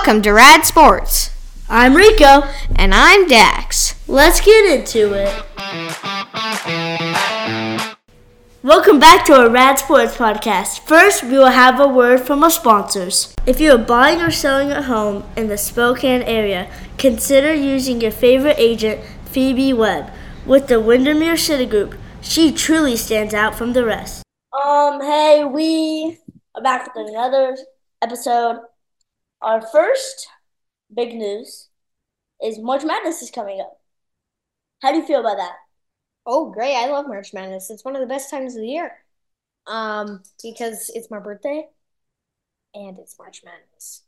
Welcome to Rad Sports. I'm Rico. And I'm Dax. Let's get into it. Welcome back to our Rad Sports podcast. First, we will have a word from our sponsors. If you are buying or selling a home in the Spokane area, consider using your favorite agent, Phoebe Webb, with the Windermere Citigroup. She truly stands out from the rest. Hey, we are back with another episode. Our first big news is March Madness is coming up. How do you feel about that? Oh, great. I love March Madness. It's one of the best times of the year. Because it's my birthday and it's March Madness.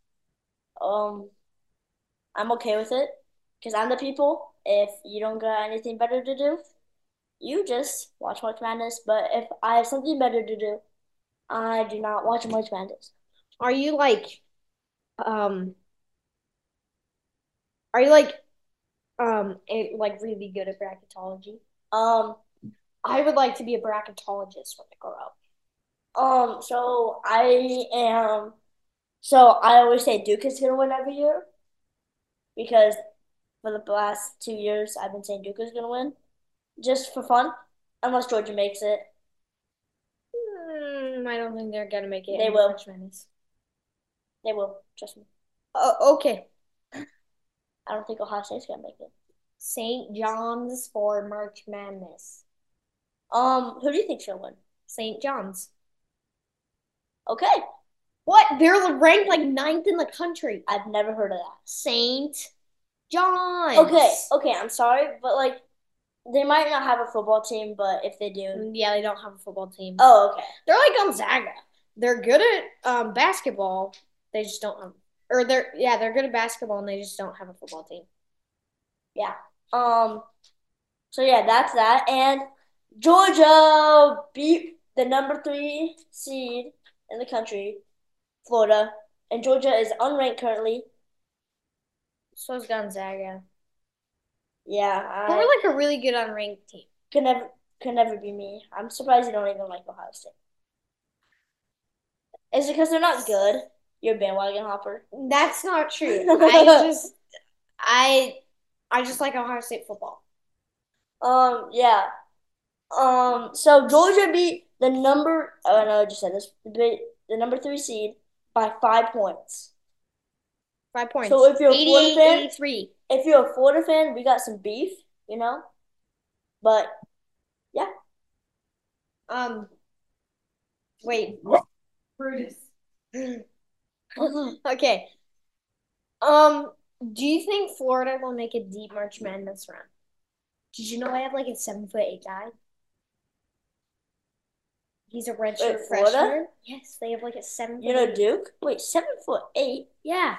I'm okay with it because I'm the people. If you don't got anything better to do, you just watch March Madness. But if I have something better to do, I do not watch March Madness. Are you really good at bracketology? I would like to be a bracketologist when I grow up. So I am. So I always say Duke is gonna win every year because for the last 2 years I've been saying Duke is gonna win, just for fun, unless Georgia makes it. I don't think they're gonna make it. They will. They will. Trust me. Okay. I don't think Ohio State's gonna make it. St. John's for March Madness. Who do you think's gonna win? St. John's. Okay. What? They're ranked like 9th in the country. I've never heard of that. St. John's. Okay, I'm sorry, but they might not have a football team, but if they do. Yeah, they don't have a football team. Oh, okay. They're like Gonzaga. They're good at basketball. They just don't have they're good at basketball and they just don't have a football team. Yeah. So yeah, that's that. And Georgia beat the number 3 seed in the country, Florida. And Georgia is unranked currently. So is Gonzaga. Yeah. We're like a really good unranked team. Could never be me. I'm surprised you don't even like Ohio State. Is it because they're not good? You're a bandwagon hopper. That's not true. I just like Ohio State football. Yeah. So Georgia beat the number. Oh no, I just said this. The number 3 seed by 5 points. 5 points. So if you're a Florida fan, 83. If you're a Florida fan, we got some beef, But yeah. Wait. Brutus. Okay. Do you think Florida will make a deep March Madness run? Did you know I have like a 7'8" guy? He's a redshirt freshman. Yes, they have like a 7'8". You know Duke? Wait, 7'8"? Yeah.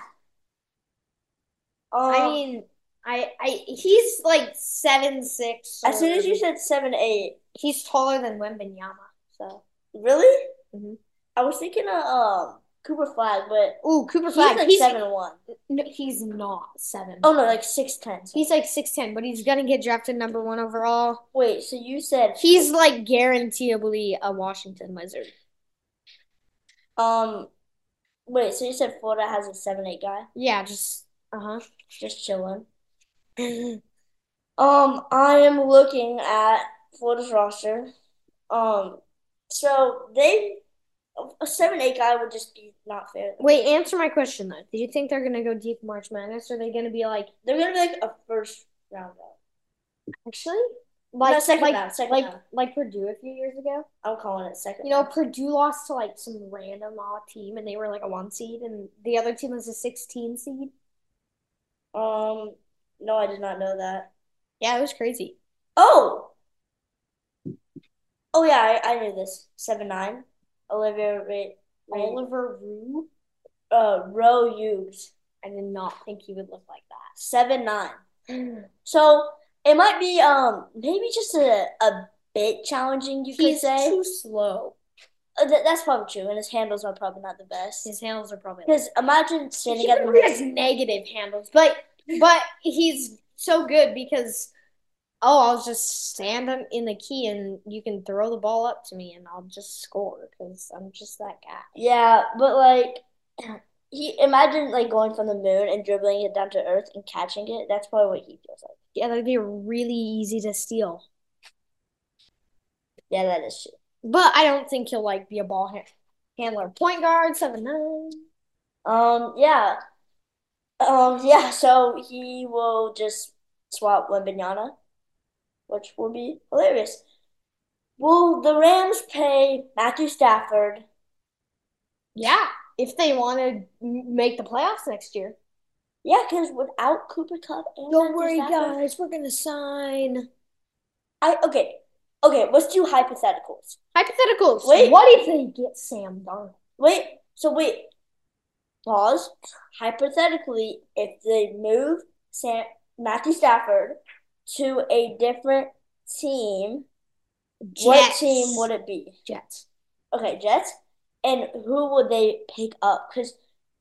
I mean, he's like 7'6". As soon as you said 7'8", he's taller than Wembanyama. So really? Mm-hmm. I was thinking of Cooper Flag, but Cooper Flag. He's like 7'1". No, he's not 7'1". Oh no, like 6'10". So. He's like 6'10", but he's gonna get drafted number 1 overall. Wait, so you said he's like guaranteeably a Washington Wizard. Wait, so you said Florida has a 7'8" guy? Yeah, just chilling. I am looking at Florida's roster. So a 7'8" guy would just be not fair. Wait, answer my question though. Do you think they're gonna go deep March Madness, or are they gonna be like? They're gonna be like a first round though. Actually, second round. Like Purdue a few years ago. I'm calling it second. round. Purdue lost to like some random team, and they were like a 1 seed, and the other team was a 16 seed. No, I did not know that. Yeah, it was crazy. Oh yeah, I knew this. 7'9". Oliver Rue? Roe Hughes. I did not think he would look like that. 7'9". So it might be maybe just a bit challenging. You could say he's too slow. That's probably true, and his handles are probably not the best. His handles are probably because imagine standing at the. He has negative handles, but he's so good because. I'll just stand in the key and you can throw the ball up to me and I'll just score because I'm just that guy. Yeah, but imagine like going from the moon and dribbling it down to Earth and catching it. That's probably what he feels like. Yeah, that'd be really easy to steal. Yeah, that is true. But I don't think he'll like be a ball handler. Point guard, 7'9". Yeah. Yeah, so he will just swap Wembanyama, which will be hilarious. Will the Rams pay Matthew Stafford? Yeah, if they want to make the playoffs next year. Yeah, because without Cooper Kupp and Don't Matthew worry, Stafford, guys. We're gonna sign. okay, let's do hypotheticals. Hypotheticals. Wait. What if they get Sam Darnold? Wait. Pause. Hypothetically, if they move Matthew Stafford to a different team, what team would it be? Jets. Okay, Jets. And who would they pick up? Because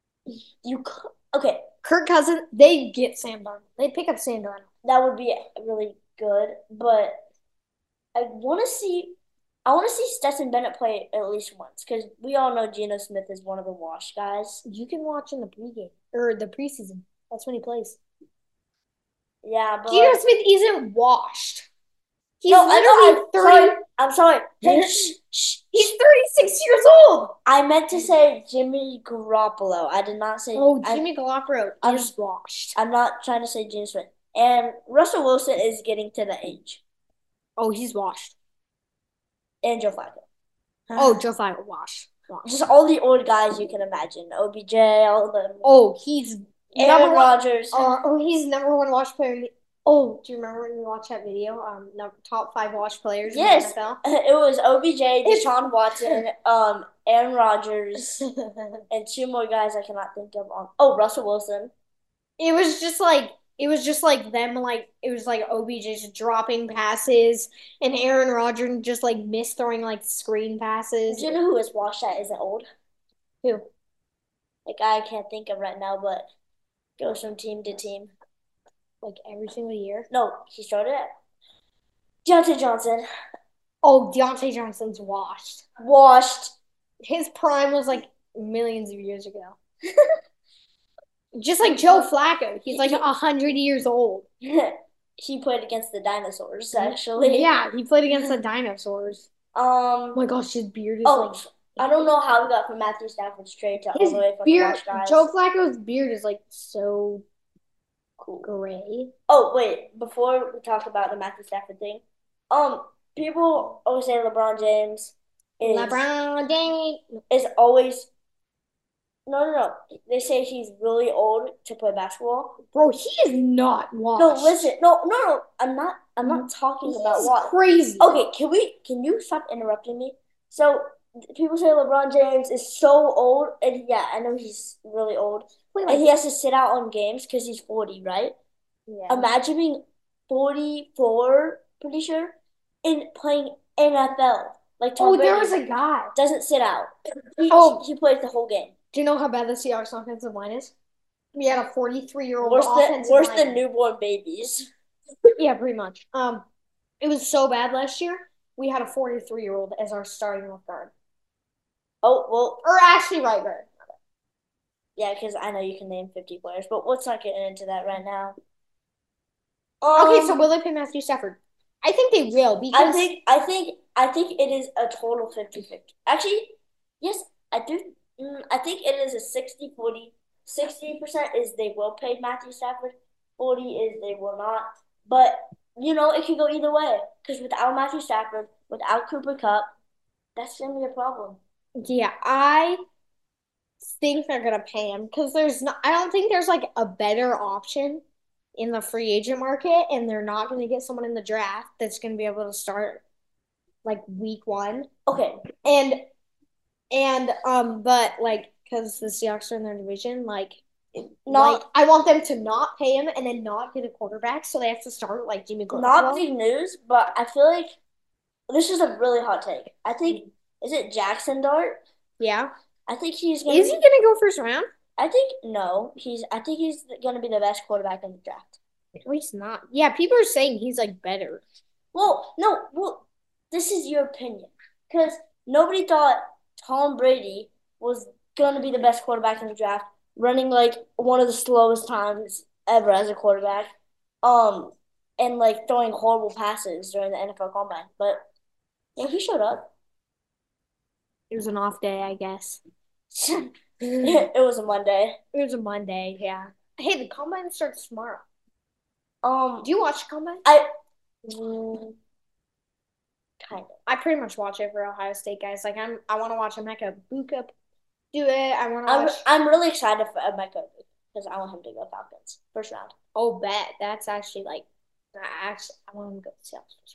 okay, Kirk Cousins. They get Sam Darnold. They pick up Sam Darnold. that would be really good. But I want to see Stetson Bennett play at least once because we all know Geno Smith is one of the wash guys. You can watch in the pregame or the preseason. That's when he plays. Yeah, but Geno Smith isn't washed. He's no, literally 30. I'm sorry. Hey, He's 36 years old. I meant to say Jimmy Garoppolo. I did not say. Oh, Jimmy Garoppolo is washed. I'm not trying to say Geno Smith. And Russell Wilson is getting to the age. Oh, he's washed. And Joe Flacco. Oh, Joe Flacco, washed. Just all the old guys you can imagine. OBJ, all of them. Oh, he's Aaron Rodgers. He's number one washed player. Oh, do you remember when we watched that video? Top 5 washed players in the NFL? It was OBJ, Deshaun Watson, Aaron Rodgers, and 2 more guys I cannot think of. Russell Wilson. It was just like them, like it was like OBJ just dropping passes and Aaron Rodgers just like throwing like screen passes. Do you know who is washed that isn't old? Who? Like I can't think of right now, but goes from team to team. Like every single year? No, he started it. Deontay Johnson. Oh, Deontay Johnson's washed. Washed. His prime was like millions of years ago. Just like Joe Flacco. He's like 100 years old. He played against the dinosaurs, actually. Yeah, he played against the dinosaurs. Oh my gosh, his beard is like... I don't know how we got from Matthew Stafford straight to all the way from beard, Wash guys. Joe Flacco's beard is like so cool. Gray. Oh, wait. Before we talk about the Matthew Stafford thing, people always say LeBron James is always... No. They say he's really old to play basketball. Bro, he is not washed. No, listen. No. I'm not talking about what. Crazy. Okay, can you stop interrupting me? So people say LeBron James is so old, and yeah, I know he's really old. And he has to sit out on games because he's 40, right? Yeah. Imagine being 44, pretty sure, and playing NFL. Like Tom Brady there was a guy. Doesn't sit out. He plays the whole game. Do you know how bad the Seahawks offensive line is? We had a 43-year-old offensive worse than newborn babies. Yeah, pretty much. It was so bad last year. We had a 43-year-old as our starting left guard. Oh, well. Or actually right guard. Yeah, because I know you can name 50 players, but let's not get into that right now. Okay, so will they pay Matthew Stafford? I think they will because I think it is a total 50-50. Actually, yes, I do. I think it is a 60-40. 60% is they will pay Matthew Stafford. 40 is they will not. But, it can go either way. Because without Matthew Stafford, without Cooper Kupp, that's going to be a problem. Yeah, I think they're going to pay him. Because I don't think there's like a better option in the free agent market. And they're not going to get someone in the draft that's going to be able to start like week 1. Okay. But like, because the Seahawks are in their division, I want them to not pay him and then not get a quarterback, so they have to start like Jimmy Garoppolo. Not big news, but I feel like this is a really hot take. I think is it Jackson Dart? Yeah, I think he's. Is he gonna go first round? I think no. I think he's gonna be the best quarterback in the draft. No, he's not. Yeah, people are saying he's like better. Well, no. Well, this is your opinion because nobody thought Tom Brady was going to be the best quarterback in the draft running like one of the slowest times ever as a quarterback. And like throwing horrible passes during the NFL Combine. But yeah, he showed up. It was an off day, I guess. It was a Monday. It was a Monday, yeah. Hey, the Combine starts tomorrow. Do Do you watch the Combine? Kind of. I pretty much watch it for Ohio State guys. Like I want to watch Emeka Egbuka do it. I want to watch. I'm really excited for Emeka because I want him to go Falcons first round. Oh, bet that's actually like, I want him to go to Seattle first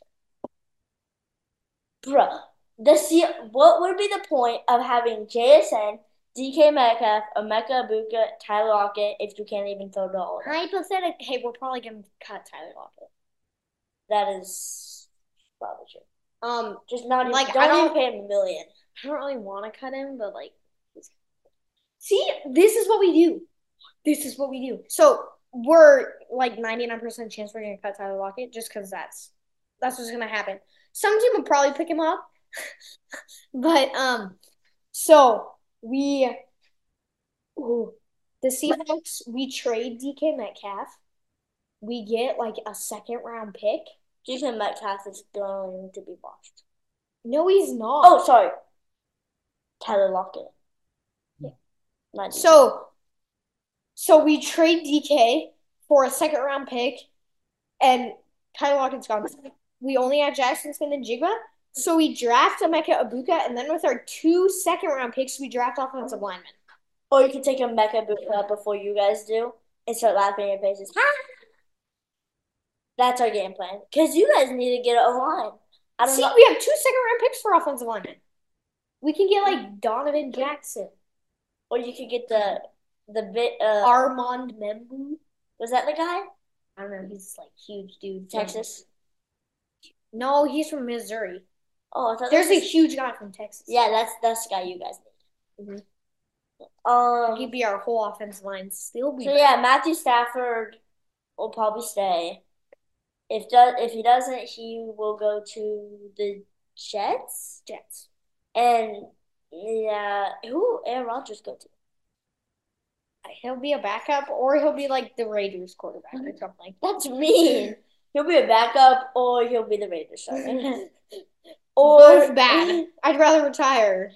round. Bruh, what would be the point of having JSN, DK Metcalf, Emeka Egbuka, Tyler Lockett if you can't even throw the ball? Hypothetical. Hey, we're probably gonna cut Tyler Lockett. That is probably true. Just not like even, don't even pay him $1 million. I don't really want to cut him, but like, see, this is what we do. This is what we do. So we're like 99% chance we're gonna cut Tyler Lockett just because that's what's gonna happen. Some team will probably pick him up, but so the Seahawks, we trade DK Metcalf. We get like a second round pick. DK Metcalf is going to be washed. No, he's not. Oh, sorry. Tyler Lockett. Yeah. So we trade DK for a second round pick, and Tyler Lockett's gone. We only have Jackson Smith-Njigba, so we draft Emeka Egbuka, and then with our 2 second-round picks, we draft offensive linemen. Or you can take Emeka Egbuka before you guys do and start laughing in your faces. That's our game plan. Because you guys need to get a line. See, we have 2 second-round picks for offensive linemen. We can get like Donovan Jackson. Or you could get the Armand Membu. Was that the guy? I don't know. He's like huge dude. Texas? No, he's from Missouri. Oh, I thought there's a huge guy from Texas. Yeah, that's the guy you guys need. He'd be our whole offensive line. So yeah, Matthew Stafford will probably stay. If he doesn't, he will go to the Jets. And yeah, who Aaron Rodgers go to? He'll be a backup, or he'll be like the Raiders quarterback or something. That's mean. He'll be a backup, or he'll be the Raiders starter. Or both bad. I'd rather retire.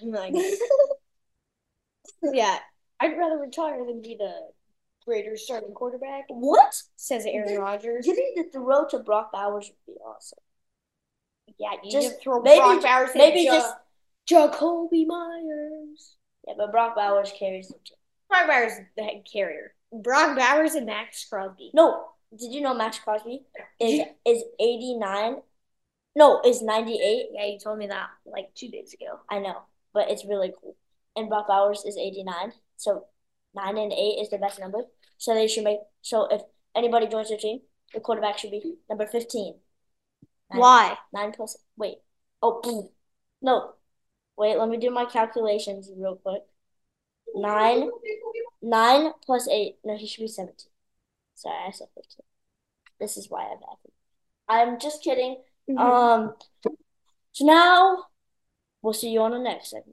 Yeah, I'd rather retire than be the Raiders starting quarterback. What? Says Aaron Rodgers. Getting the throw to Brock Bowers would be awesome. Yeah, you just throw Brock Bowers. Maybe just Jacoby Myers. Yeah, but Brock Bowers carries the team. Brock Bowers is the head carrier. Brock Bowers and Max Crosby. No, did you know Max Crosby is 89? No, is 98. Yeah, you told me that like 2 days ago. I know, but it's really cool. And Brock Bowers is 89, so 9 and 8 is the best number. So they should make. So if anybody joins their team, the quarterback should be number 15. Why? 9 plus. Wait. Oh, no. Wait. Let me do my calculations real quick. 9 plus 8. No, he should be 17. Sorry, I said 15. This is why I'm laughing. I'm just kidding. So now we'll see you on the next segment.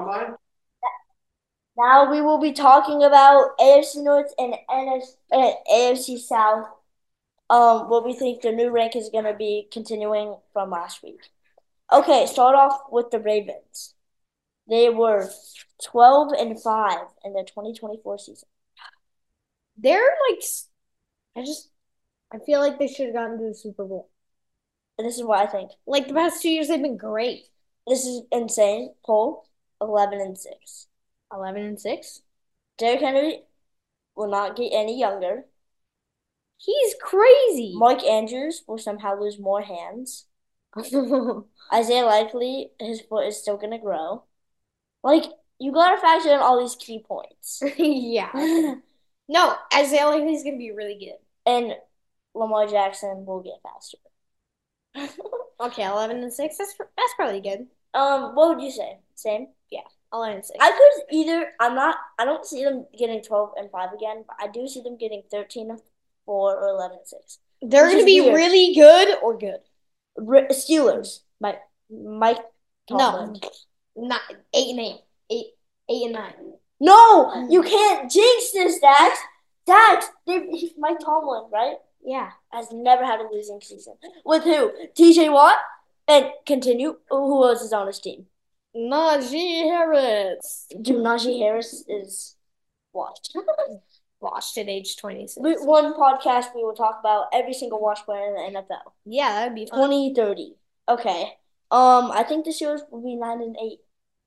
Now we will be talking about AFC North and AFC South. What we think the new rank is going to be continuing from last week. Okay, start off with the Ravens. They were 12-5 in the 2024 season. They're like, I feel like they should have gotten to the Super Bowl. And this is what I think. Like the past 2 years, they've been great. This is insane. Poll 11-6. 11-6. Derrick Henry will not get any younger. He's crazy. Mark Andrews will somehow lose more hands. Isaiah Likely, his foot is still gonna grow. Like, you gotta factor in all these key points. Yeah. No, Isaiah Likely's gonna be really good. And Lamar Jackson will get faster. Okay, 11-6. That's probably good. What would you say? Same? Yeah, 11-6. I could either. I don't see them getting 12-5 again, but I do see them getting 13-4 or 11-6. They're gonna be weird. Really good or good. Steelers. Mike Tomlin. No, not 8-8. 8-9. No, you can't jinx this, Dax. Dax, Mike Tomlin, right? Yeah. Has never had a losing season. With who? TJ Watt? And continue. Who else is on his team? Najee Harris. Dude, Najee Harris is washed. Washed at age 26. One podcast we will talk about every single wash player in the NFL. Yeah, that'd be fun. 2030. Okay. I think the Steelers will be 9-8.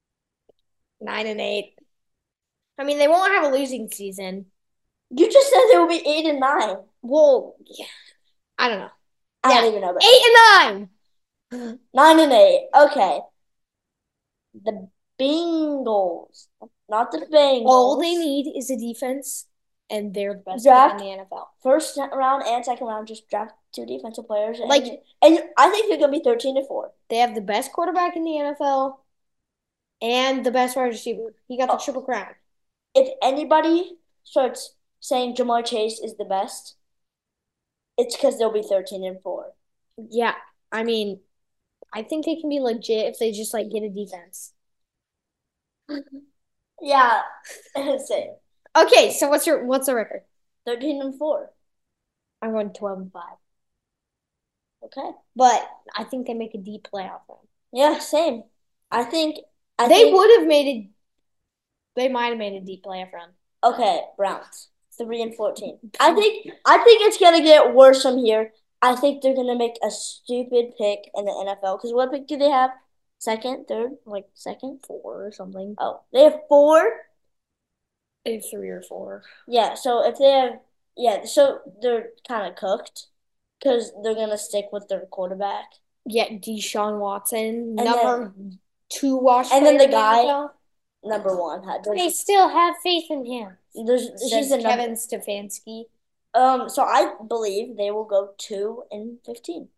9-8. I mean, they won't have a losing season. You just said they will be 8-9. Well, yeah. I don't know. I don't even know that. 8-9. 9-8. Okay. The Bengals, not the Bengals. All they need is a defense, and they're the best Draft team in the NFL. First round and second round, just draft 2 defensive players. And I think they're gonna be 13-4. They have the best quarterback in the NFL and the best wide receiver. He got the triple crown. If anybody starts saying Jamar Chase is the best, it's because they'll be 13-4. Yeah, I mean, I think they can be legit if they just like get a defense. Yeah, same. Okay, so what's the record? 13-4. I'm going 12-5. Okay, but I think they make a deep playoff run. Yeah, same. I think they would have made it. They might have made a deep playoff run. Okay, Browns 3-14. I think it's gonna get worse from here. I think they're gonna make a stupid pick in the NFL because what pick do they have? Second, third, like second, 4 or something. Oh, they have 4. They have 3 or 4. Yeah, so if they have, so they're kind of cooked because they're gonna stick with their quarterback. Yeah, Deshaun Watson, number 2 wash player. And then the guy, number 1. They still have faith in him. He's Kevin Stefanski. So I believe they will go 2-15.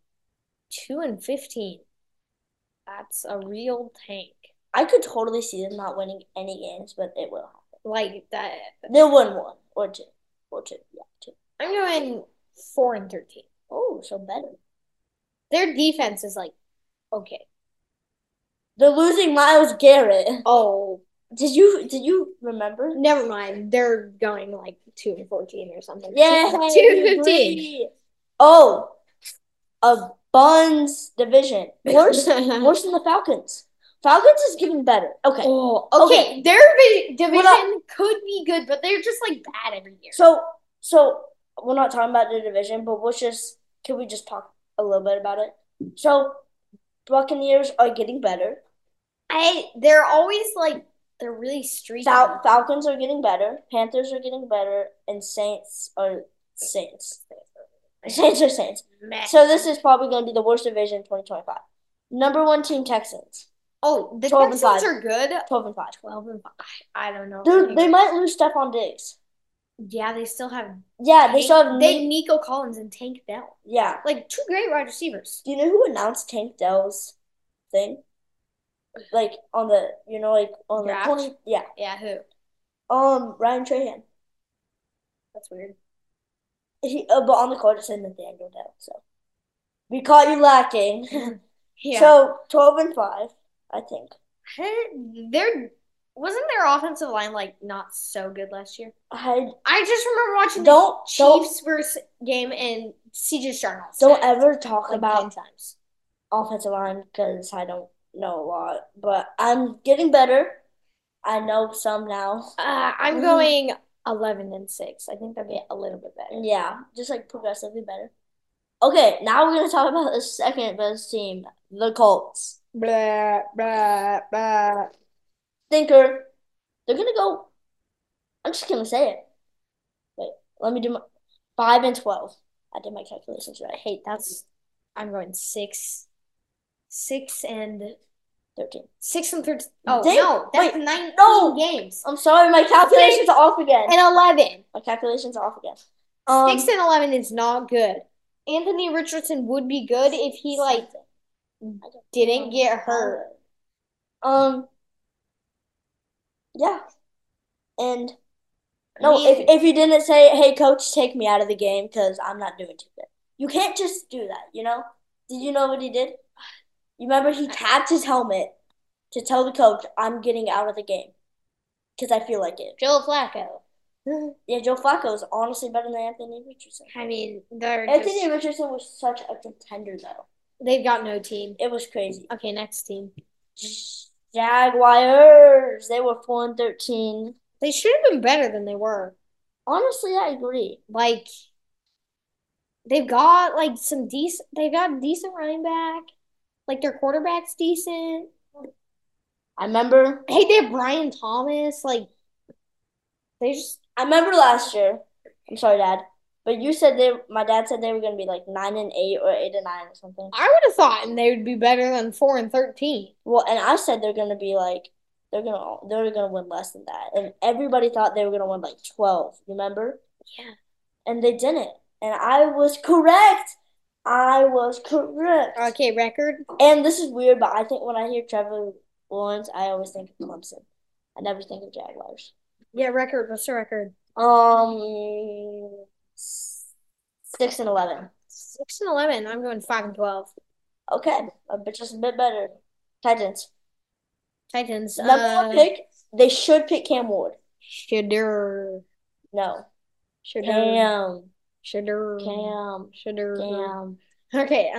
2-15. That's a real tank. I could totally see them not winning any games, but it will happen. Like that. They'll win 1 or 2. Yeah, 2. I'm going 4-13. Oh, so better. Their defense is like okay. They're losing Myles Garrett. Oh. Did you remember? Never mind. They're going like 2-14 or something. Yeah, 2-15. Oh, a Buns division. Worse than the Falcons. Falcons is getting better. Okay. Oh, okay. Their division could be good, but they're just like bad every year. So we're not talking about the division, but can we just talk a little bit about it? So Buccaneers are getting better. They're always like they're really streaky. Falcons are getting better. Panthers are getting better, and Saints are Saints. Saints are Saints. Meh. So this is probably going to be the worst division in 2025. Number 1 team Texans. Oh, the Texans are good. 12-5. 12-5. I don't know. They might lose Stephon Diggs. Yeah, they still have. Yeah, they still have. They Nico Collins and Tank Dell. Yeah, like 2 great wide receivers. Do you know who announced Tank Dell's thing? Like on the, like on draft? The 20. Yeah. Yeah, who? Ryan Trahan. That's weird. But on the card it said Nathaniel Dell. So we caught you lacking. Yeah. So 12-5, I think. Wasn't their offensive line like not so good last year? I just remember watching the Chiefs versus game and CJ Stroud. Don't ever talk like about 10 times. Offensive line because I don't know a lot, but I'm getting better. I know some now. I'm going 11-6. I think that'd be a little bit better. Yeah, just like progressively better. Okay, now we're gonna talk about the second best team, the Colts. Blah blah blah. Stinker. They're gonna go. I'm just gonna say it. Wait, let me do my 5-12. I did my calculations right. Hey, I'm going 6 and 13. 6 and 13. Oh Dang, no, that's 19 games. I'm sorry, my calculations are off again. And 11. My calculations are off again. 6 and 11 is not good. Anthony Richardson would be good if he didn't get hurt. Yeah. And if you didn't say, "Hey coach, take me out of the game because I'm not doing too good." You can't just do that, Did you know what he did? You remember he tapped his helmet to tell the coach, "I'm getting out of the game." because I feel like it. Joe Flacco. Yeah, Joe Flacco is honestly better than Anthony Richardson. I mean, Anthony Richardson was such a contender, though. They've got no team. It was crazy. Okay, next team. Jaguars. They were 4-13. They should have been better than they were. Honestly, I agree. Like, they've got like some decent. They've got a decent running back. Like their quarterback's decent. I remember. Hey, they have Brian Thomas. Like, they just. I remember last year. I'm sorry, Dad. But you said my dad said they were going to be like 9-8 or 8-9 or something. I would have thought they would be better than 4-13. Well, and I said they're going to be like they're gonna win less than that, and everybody thought they were going to win like 12. Remember? Yeah. And they didn't, and I was correct. Okay, record. And this is weird, but I think when I hear Trevor Lawrence, I always think of Clemson. I never think of Jaguars. Yeah, record. What's the record? 6-11. 6-11. I'm going 5-12. Okay, just a bit better. Titans. Number one pick. They should pick Cam Ward. Should've. No. Cam. Okay.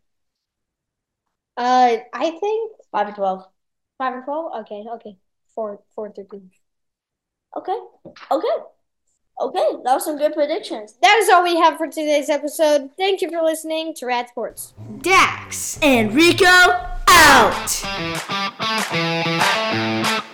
I think 5-12. 5-12. Okay. 4-13. Okay. That was some good predictions. That is all we have for today's episode. Thank you for listening to Rad Sports. Dax and Rico out.